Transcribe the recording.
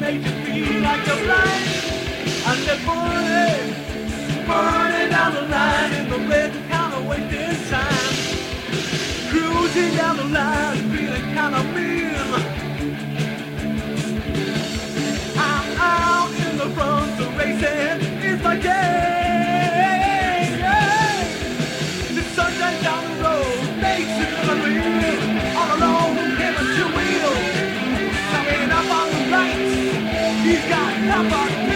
makes you feel like you're blind. And they're burning down the line in the red kind of wasting time. Cruising down the line, feeling kind of mean. I'm out in the front, the racing is my game. Yeah. The sunshine down the road makes it unreal. All alone, never to wheel. Coming up on the right, he's got nothing.